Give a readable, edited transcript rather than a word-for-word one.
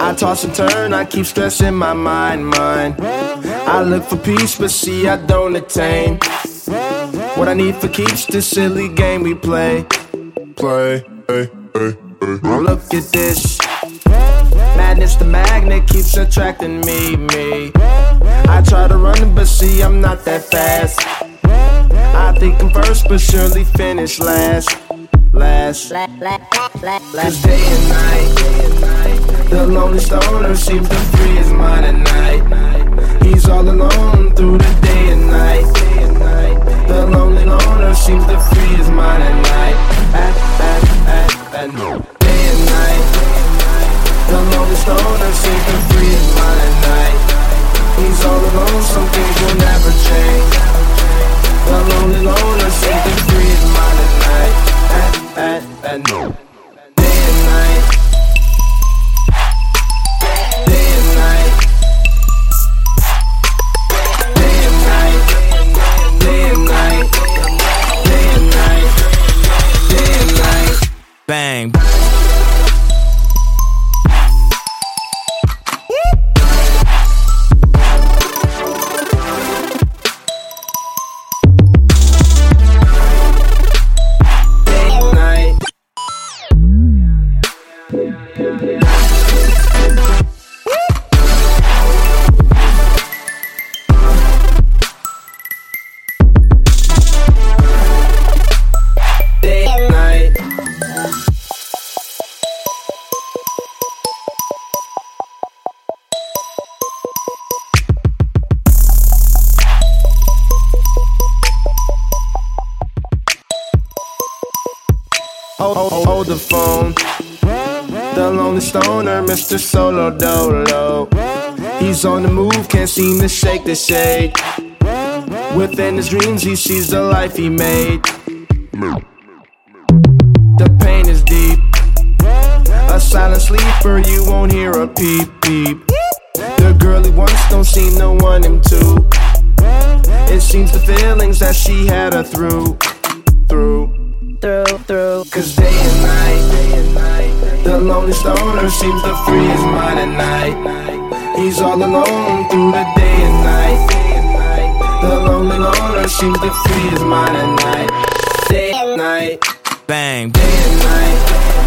I toss and turn, I keep stressing my mind. I look for peace, but see I don't attain what I need for keeps this silly game we play. Look at this madness, the magnet keeps attracting me. I try to run, but see I'm not that fast. I think I'm first, but surely finish last. Cause day and night, the lonely stoner seems to free his mind at night. He's all alone through the day and night. The lonely loner seems to free his mind at night. Day and night, the lonely stoner seems to free his mind at night. He's all alone, some things will never change. The lonely loner seems to free his mind at night. Day and night, day and night, day and night, day and night, day and night, day and night. Bang. Hold the phone. The lonely stoner, Mr. Solo Dolo. He's on the move, can't seem to shake the shade. Within his dreams, he sees the life he made. The pain is deep. A silent sleeper, you won't hear a peep peep. The girl he wants don't seem to want him to. It seems the feelings that she had her through. Cause day and night, the lonely stoner seems to free his mind at night. He's all alone through the day and night. The lonely loner seems to free his mind at night. Day and night, bang, day and night.